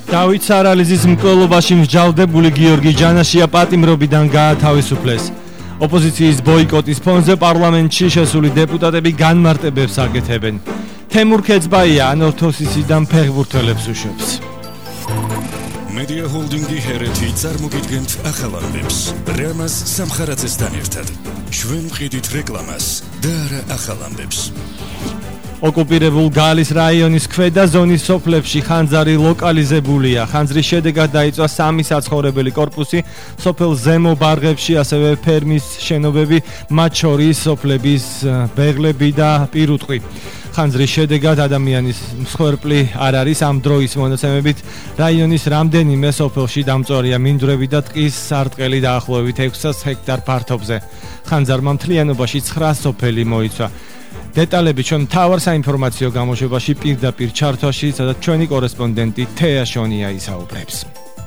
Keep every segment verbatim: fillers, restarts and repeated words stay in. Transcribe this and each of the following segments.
დავით სარალიზის მკვლელობაში მსჯავრდებული გიორგი ჯანაშია პატიმრობიდან გაათავისუფლეს. ოპოზიციის ბოიკოტის ფონზე პარლამენტში შესული დეპუტატები განმარტებებს აკეთებენ. თემურ ქეძბაია ანორთოსისიდან ფეხბურთელებს უშვებს. Media Holding-ი ჰერეთი წარმოგიდგენთ ახალამდებს. რამაზ სამხარაძესთან ერთად. ჩვენ ვყიდით რეკლამას და არა ახალამდებს. ოკუპირებულ გალის რაიონის ქვედა ზონის სოფლებში ხანძარი ლოკალიზებულია. ხანძრის შედეგად დაიწვა სამი საცხოვრებელი კორპუსი, სოფელ ზემო ბარღებში, ასევე ფერმის შენობები, მათ შორის სოფლების ბეღლები და პირუტყვი. ხანძრის შედეგად ადამიანის მსხვერპლი არ არის. ამ დროის მონაცემებით რაიონის რამდენიმე სოფელში დამწვარია მინდვრები და ტყის სარტყელი დაახლოებით ექვსას ჰექტარ ფართობზე. ხანძარმა მთლიანობაში ცხრა სოფელი მოიცვა. დეტალები ჩვენ მთავარ საინფორმაციო გამოშვებაში პირდაპირ ჩართვაში, სადაც ჩვენი კორესპონდენტი თეა შონია ისაუბრებს.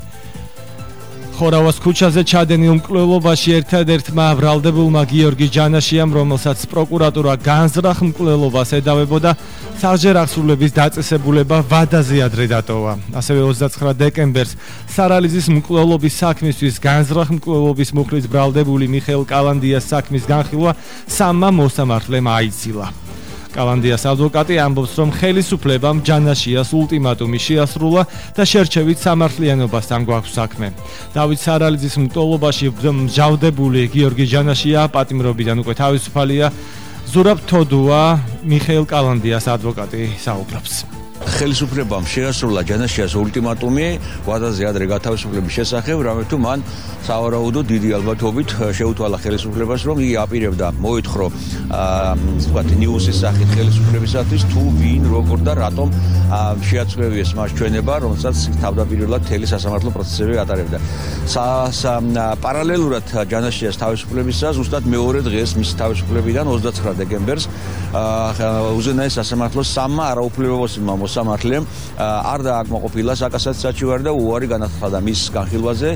ხორავას ქუჩაზე ჩადენილ მკვლელობაში ერთადერთმა ბრალდებულმა გიორგი ჯანაშიამ, რომელსაც პროკურატურა განზრახ მკვლელობას ედავებოდა, სახჯერ აღსრულების დაწესებულება ვადაზე ადრე დატოვა. ასევე ოცდაცხრა დეკემბერს სარალიზის მკვლელობის საქმისთვის განზრახ მკვლელობის მუხლის ბრალდებული მიხეილ კალანდიას საქმის განხილვა სამმა მოსამართლემ აიცილა. კალანდიას ადვოკატი ამბობს, რომ ხელისუფლებამ ჯანაშიას ულტიმატუმი შეასრულა და შერჩევით სამართლიანობასთან გვაქვს საქმე. დავით სარალიზის მკვლელობაში მსჯავრდებული გიორგი ჯანაშია პატიმრობიდან უკვე თავისუფალია. ზურაბ თოდუა მიხეილ კალანდიას ადვოკატი საუბრობს. ხელისუფლებამ შეასრულა ჯანაშიას ულტიმატუმი ვადაზე ადრე გათავისუფლების შესახებ, რამე თუ მან სავარაუდოდ დიდი ალბათობით შეუთვალა ხელისუფლებას, რომ იგი აპირებდა მოითხოვრო ვთქვათ ნიუსის სახით ხელისუფლებისათვის თუ ვინ როგორ და რატომ შეაცვლევიეს მას ჩვენება, რომელსაც თავდაპირველად მთელი სასამართლო პროცესები ატარებდა. პარალელურად ჯანაშიას თავისუფლებისას ზუსტად მეორე დღეს მის თავისუფლებიდან ოცდაცხრა დეკემბერს უზენაეს სასამართლოს სამმა არაუფლებოვანმა მოსამართლემ არ დააკმაყოფილა საკასაციო საჩივარი და უარი განაცხადა მის განხილვაზე.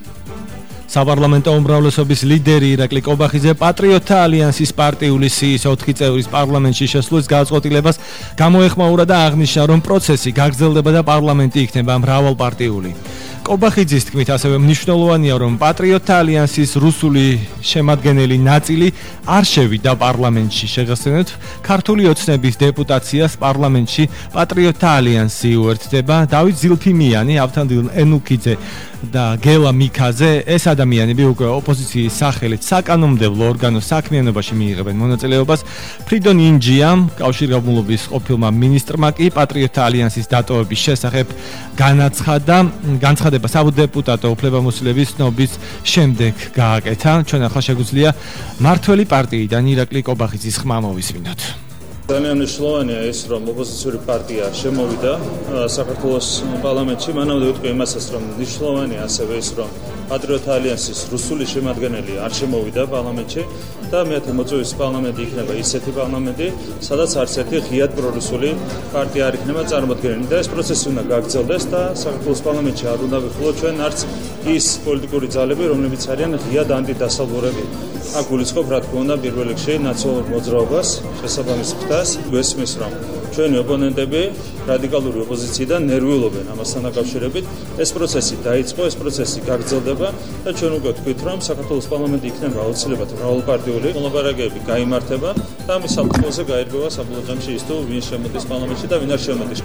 საპარლამენტო უმრავლესობის ლიდერი ირაკლი კობახიძე პატრიოტთა ალიანსის პარტიული სიის ოთხი წევრის პარლამენტში შესვლის გადაწყვეტილებას გამოეხმაურა და აღნიშნა, რომ პროცესი გაგრძელდება და პარლამენტი იქნება მრავალპარტიული. კობახიძის თქმით, ასევე მნიშვნელოვანია, რომ პატრიოტთა ალიანსის რუსული შემადგენელი ნაწილი არ შევიდა პარლამენტში. შეგახსენებთ, ქართული ოცნების დეპუტაციას პარლამენტში პატრიოტთა ალიანსი უერთდება. დავით ზილფიმიანი, ავთანდილ ენუქიძე და გელა მიქაძე, ეს ადამიანები უკვე ოპოზიციის სახელით საკანონმდებლო ორგანოს საქმიანობაში მიიღებენ მონაწილეობას. ფრიდონ ინჯიამ, კავშირგაბმულობის ყოფილმა მინისტრმა კი პატრიოტთა ალიანსის დატოვების შესახებ განაცხადა, განცხადა საბუდეპუტატო უფლებამოსილების ცნობის შემდეგ გააკეთა. ჩვენ ახლა შეგვიძლია მართველი პარტიიდან ირაკლი კობახიძის ხმა მოვისმინოთ. ძალიან მნიშვნელოვანია ეს, რომ ოპოზიციური პარტია შემოვიდა საქართველოს პარლამენტში. მანამდე ვიტყვი იმასაც, რომ მნიშვნელოვანია ასევე ის, რომ პატრიოტთა ალიანსის რუსული შემადგენელი არ შემოვიდა პარლამენტში და მეათე მოწვევის პარლამენტი იქნება ისეთი პარლამენტი, სადაც არც ერთი ღიად პრორუსული პარტია არ იქნება წარმოდგენილი და ეს პროცესი უნდა გაგრძელდეს და საქართველოს პარლამენტში არ უნდა ვიხილოთ ჩვენ არც ის პოლიტიკური ძალები, რომლებიც არიან ღიად ანტიდასალბურები. აქ გულისხმობ, რა თქმა უნდა, პირველ რიგში ნაციონალურ მოძრაობას, შესაბამის ხდას, გვესმის, რომ ჩვენი ოპონენტები რადიკალური ოპოზიციიდან ნერვიულობენ ამასთან დაკავშირებით. ეს პროცესი დაიწყო, ეს პროცესი გაგრძელდება და ჩვენ უკვე ვთქვით, რომ საქართველოს პარლამენტი იქნება აუცილებლად მრავალპარტიული მოლაპარაკებები გაიმართება და ამის საფუძველზე გაირკვევა საბოლოო ჯამში ის თუ ვინ შემოდის პარლამენტში და ვინ არ შემოდის.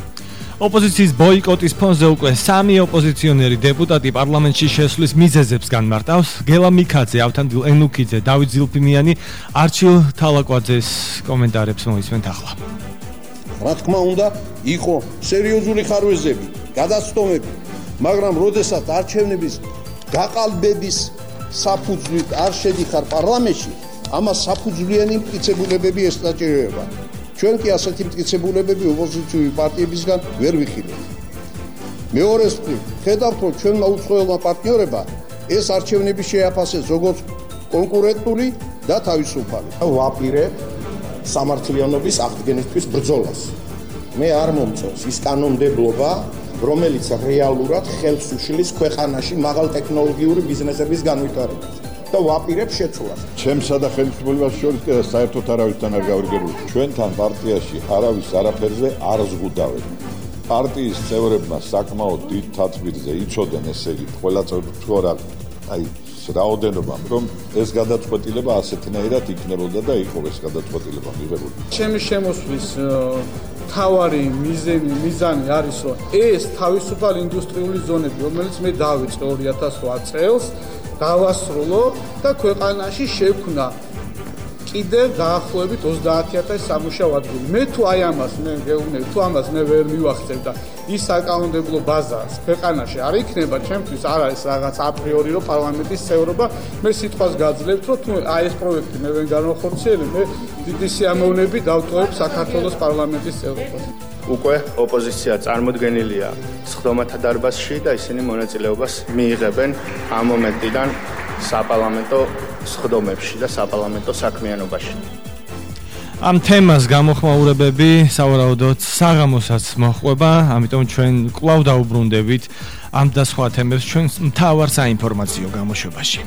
ოპოზიციის ბოიკოტის ფონზე უკვე სამი ოპოზიციონერი დეპუტატი პარლამენტში შესვლის მიზეზებს განმარტავს. გელა მიქაძე, ავთანდილ ენუქიძე, დავით ზილფიმიანი, არჩილ თალაკვაძეს კომენტარებს მოისმენთ ახლა. რა თქმა უნდა, იყო სერიოზული ხარვეზები, გადაცდომები, მაგრამ როდესაც არჩევნების გაყალბების საფუძვლით არ შედიხარ პარლამენტში, ამას საფუძვლიანი მტკიცებულებები ესტაჭიროება. ჩვენ კი ასეთი მტკიცებულებები ოპოზიციური პარტიებისგან ვერ ვიხილეთ. მეორეს მხრივ, ხედავთ, რომ ჩვენმა უცხოელმა პარტნიორებმა ეს არჩევნები შეაფასეს როგორც კონკურენტული და თავისუფალი. ვაპირებ სამართლიანობის აღდგენისთვის ბრძოლას. მე არ მომწონს ის კანონმდებლობა, რომელიც რეალურად ხელს უშლის ქვეყანაში მაღალ ტექნოლოგიური ბიზნესების განვითარებას. და ვაპირებ შეცვლას. ჩემსა და ხელისუფლებას შორის საერთოდ არავისთან არ გავიგებულ. ჩვენთან პარტიაში არავის არაფერზე არ ზღუდავენ. პარტიის წევრებმა საკმაოდ დიდ თათბირზე იცოდნენ, ესე იგი, ყველა წევრი თუ არა, აი რაოდენობამ, რომ ეს გადაწყვეტილება ასეთნაირად იქნებოდა და იყო ეს გადაწყვეტილება მიღებული. ჩემი შემოსვლის თავარი მიზანი მიზანი არის, რომ ეს თავისუფალ ინდუსტრიული ზონები, რომელიც მე დავიწყე ორი ათას ოთხ წელს, დავასრულო და ქვეყანაში შექმნა კიდევ დაახლოებით ოცდაათი ათასი სამუშაო ადგილი. მე თუ აი ამას მე გეუბნები, თუ ამას მე ვერ მივახცევ და ის საკანონმდებლო ბაზა ქვეყანაში არ იქნება, ჩემთვის არ არის რაღაც აპრიორი რომ პარლამენტის წევრობა, მე სიტყვას გაძლევთ, რომ თუ აი ეს პროექტი მე ვერ განვახორციელებ, მე დიდი სიამოვნებით დავტოვებ საქართველოს პარლამენტის წევრობას. უკვე ოპოზიცია წარმოდგენილია სხდომათა დარბაზში და ისინი მონაწილეობას მიიღებენ ამ მომენტიდან საპარლამენტო სხდომებში და საპარლამენტო საქმიანობაში. ამ თემას გამოხმაურებები სავარაუდოდ საღამოსაც მოხვება, ამიტომ ჩვენ კვლავ დაუბრუნდებით ამ და სხვა თემებს ჩვენს მთავარ საინფორმაციო გამოშვებაში.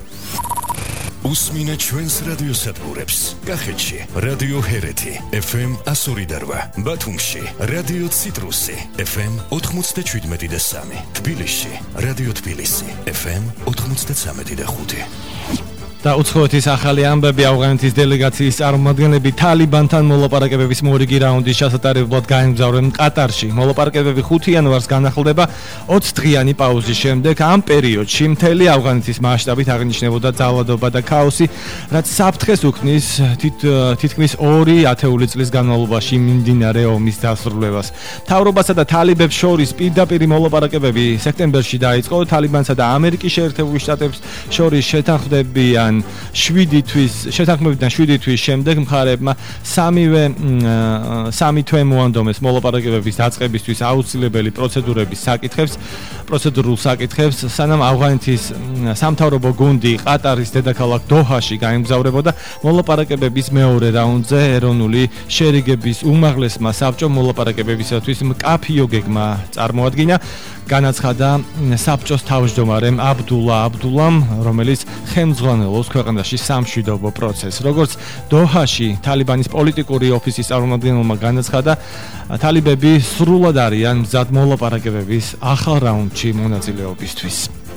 უსმინეთ ჩვენს რადიოსადგურებს. კახეთში რადიო ჰერეთი ეფ ემ εκατო ორი და რვა, ბათუმში რადიო ციტრუსი ეფ ემ ოთხმოცდაშვიდმეტი და სამი, თბილისში რადიო თბილისი ეფ ემ ოთხმოცდაცამეტი და ხუთი. და უცხოეთის ახალი ამბები ავღანეთის დელეგაციის წარმომადგენლები თალიბანთან მოლაპარაკებების მორიგი რაუნდის ჩასატარებლად გაემგზავრნენ ყატარში. მოლაპარაკებები ხუთი იანვარს განახლდება ოცი დღიანი პაუზის შემდეგ. ამ პერიოდში მთელი ავღანეთის მასშტაბით აღნიშნებოდა ძალადობა და ქაოსი, რაც საფრთხეს უქმნის თითქმის ორი ათეული წლის განმავლობაში მიმდინარე ომის დასრულებას. მთავრობასა და თალიბებს შორის პირდაპირი მოლაპარაკებები სექტემბერში დაიწყო. თალიბანსა და ამერიკის შეერთებული შტატებს შორის შეთანხმდებიან შვიდი თვის შეთანხმებიდან შვიდი თვის შემდეგ მხარეებმა სამივე სამი თვე მოანდომეს მოლაპარაკებების დაწყებისთვის აუცილებელი პროცედურების საკითხებს პროცედურულ საკითხებს სანამ ავღანეთის სამთავრობო გუნდი ყატარის დედაქალაქ დოჰაში გაემგზავრებოდა მოლაპარაკებების მეორე რაუნდზე ეროვნული შერიგების უმაღლესმა საბჭომ მოლაპარაკებებისათვის მკაფიო გეგმა წარმოადგინა განაცხადა საბჭოს თავმჯდომარემ აბდულა აბდულამ, რომელიც ხელმძღვანელობს ქვეყანაში სამშვიდობო პროცესს. როგორც დოჰაში თალიბანის პოლიტიკური ოფისის წარმომადგენელმა განაცხადა, თალიბები სრულად არიან მზად მოლაპარაკებების ახალ რაუნდში მონაწილეობისთვის.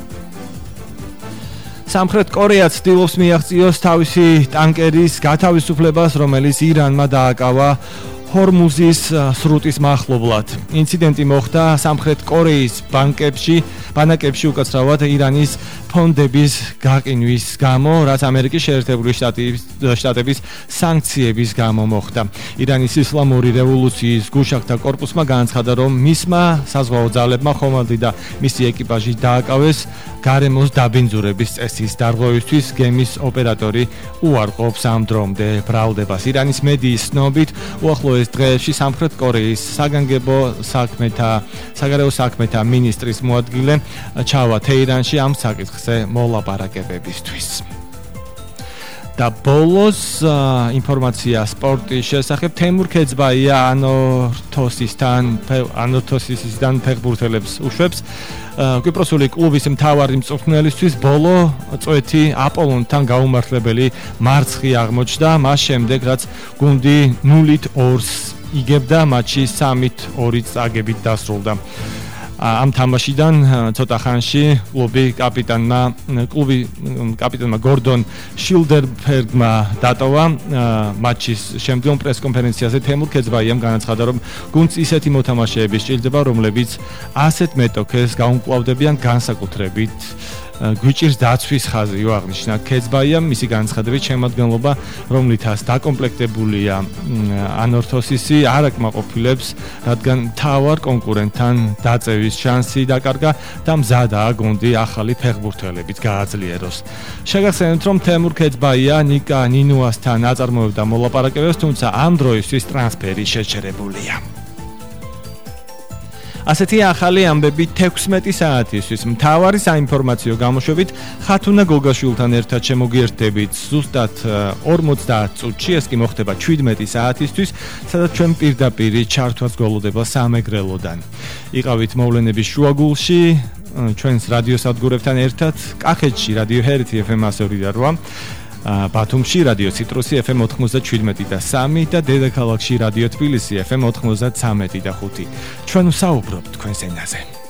სამხრეთ კორეა ცდილობს მიაღწიოს თავისი ტანკერის გათავისუფლებას, რომელიც ირანმა დააკავა ჰორმუზის სრუტის მახლობლად. ინციდენტი მოხდა სამხრეთ კორეის ბანკებში, ბანაკებში უკაცრავად ირანის ფონდების გაყინვის გამო, რაც ამერიკის შეერთებული შტატების სანქციების გამო მოხდა. ირანის ისლამური რევოლუციის გუშაგთა კორპუსმა განაცხადა, რომ მისმა საზღვაო ძალებმა ხომალდი და მისი ეკიპაჟი დააკავეს გარემოს დაბინძურების წესის დარღვევისთვის. გემის ოპერატორი უარყოფს ამ დრომდე ბრალდებას. ირანის მედიის ცნობით, უახლოეს დღეებში სამხრეთ კორეის საგანგებო საქმეთა საგარეო საქმეთა მინისტრის მოადგილე ჩავა თეირანში ამ საკითხზე მოლაპარაკებებისთვის. და ბოლოს ინფორმაცია სპორტის შესახებ. თემურ ქეძბაია ანორთოსისთან ანორთოსისიდან ფეხბურთელებს უშვებს. კვიპროსული კლუბის მთავარი მწვრთნელისთვის ბოლო წვეთი აპოლონთან გაუმართლებელი მარცხი აღმოჩნდა, მას შემდეგ რაც გუნდი ნულით ორს იგებდა, მატჩი სამით ორი წაგებით დასრულდა. ამ თამაშიდან ცოტა ხანში კლუბი კაპიტანმა კლუბი კაპიტანმა გორდონ შილდერბერგმა დატოვა. მატჩის შემდგომ პრესკონფერენციაზე თემურ ქეძბაიამ განაცხადა, რომ გუნდს ისეთი მოთამაშეები სჭირდება, რომლებიც ასეთ მეტოქეს გაუმკლავდებიან, განსაკუთრებით გვიჭირს დაცვის ხაზი, აღნიშნა ქეძბაიამ. მისი განცხადებით, შემადგენლობა, რომლითაც დაკომპლექტებულია ანორთოსისი, არ აკმაყოფილებს, რადგან მთავარ კონკურენტთან დაწევის შანსი დაკარგა და მზადაა გუნდი ახალი ფეხბურთელებით გააძლიეროს. შეგახსენებთ, რომ თემურ ქეძბაია ნიკა ნინუასთან აწარმოებდა მოლაპარაკებებს, თუმცა ამ დროისთვის ტრანსფერი შეჩერებულია. ასეთი ახალი ამბები თექვსმეტი საათისთვის. მთავარი საინფორმაციო გამოშვებით ხათუნა გოგაშვილთან ერთად შემოგიერთდებით ზუსტად ორმოცდაათ წუთში, ეს კი მოხდება შვიდმეტი საათისთვის, სადაც ჩვენ პირდაპირ ჩართვას გველოდება სამეგრელოდან. იყავით მოვლენების შუაგულში, ჩვენს რადიოსადგურებთან ერთად, კახეთში რადიო ჰერეთი ეფ ემ εκατო ორი და რვა. ბათუმში რადიო ციტრუსი ეფ ემ ოთხმოცდაშვიდმეტი და სამი და დედაქალაქში რადიო თბილისი ეფ ემ ოთხმოცდაცამეტი და ხუთი. ჩვენ ვსაუბრობთ თქვენს ენაზე.